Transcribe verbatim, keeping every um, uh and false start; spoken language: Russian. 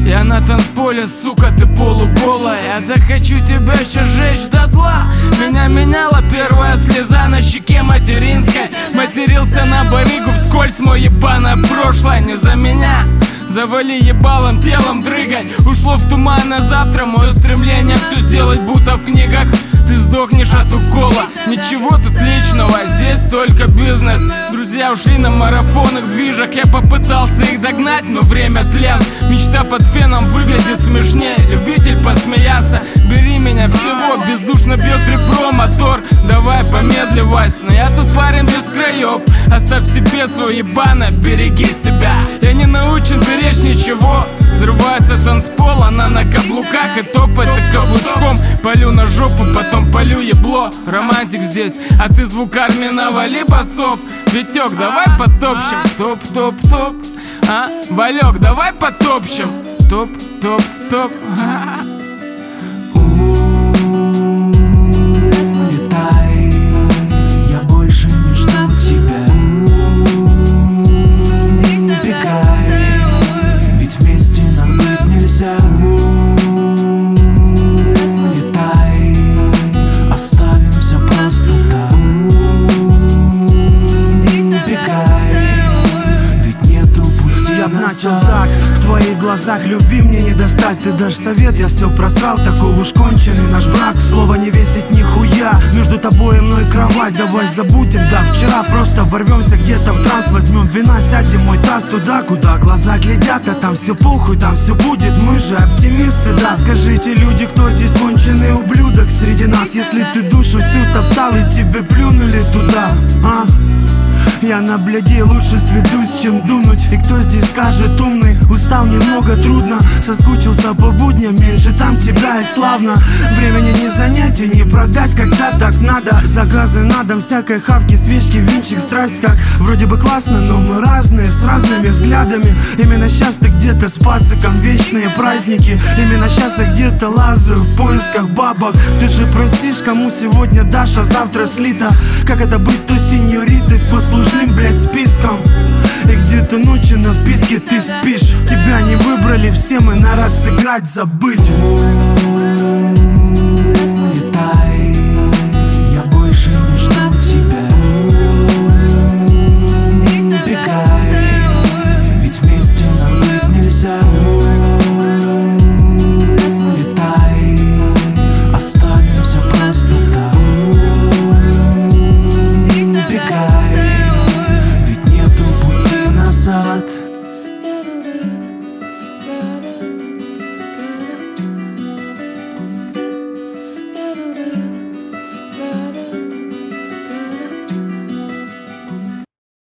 Я на танцполе, сука, ты полуголая. Я так хочу тебя сейчас сжечь дотла. Меня меняла первая слеза на щеке материнской. Матерился на барыгу вскользь, мой ебаное прошлое. Не за меня, завали ебалом, телом дрыгай. Ушло в туман на завтра мое стремление все сделать, будто в книгах. Ты сдохнешь от укола, ничего тут личного, здесь только бизнес. Друзья ушли на марафонах, движах. Я попытался их догнать, но время тлен. Мечта под феном выглядит смешнее. Любитель посмеяться, бери меня всего. Бездушно бьет ребро мотор, давай помедли, Вась. Но я тут парень без краев. Оставь себе свое ебано, береги себя. Я не научен беречь ничего. Взрывается танцпол, она на каблуках. И топать ты каблучком. Полю на жопу, потом полю ебло. Романтик здесь, а ты звукар мне навали басов. Витек, давай потопчем. Топ-топ-топ, а? Валек, давай потопчем. Топ-топ-топ. Улетай, я больше не жду тебя. Убегай, ведь вместе нам быть нельзя. Улетай, оставим все просто так. Убегай, ведь нету пути. Я б начал так, в твоих глазах любви мне не достать. Ты дашь совет, я все просрал, такой уж конченый наш брак. Слово не весит нихуя, между тобой и мной кровать. Давай забудем, да, вчера просто ворвемся где-то в транс. Возьмем вина, сядем мой таз туда, куда глаза глядят. А там все похуй, там все будет, мы же оптимисты, да. Скажите, люди, кто здесь конченый ублюдок среди нас? Если ты душу всю топтал и тебе плюнули туда, а? Я на бляде лучше сведусь, чем дунуть. И кто здесь скажет умный? Устал немного, трудно. Соскучился по будням, меньше там тебя и славно. Времени не занять и не продать, когда так надо. Заказы на дом, всякой хавки, свечки, винчик, страсть. Как вроде бы классно, но мы разные, с разными взглядами. Именно сейчас ты где-то с пациком, вечные праздники. Именно сейчас я где-то лазаю в поисках бабок. Ты же простишь, кому сегодня дашь, а завтра слито. Как это быть той сеньоритой с послужным, блядь, списком? И где-то ночью на вписке ты спишь. Тебя не выбрали, все мы на раз сыграть, забыть.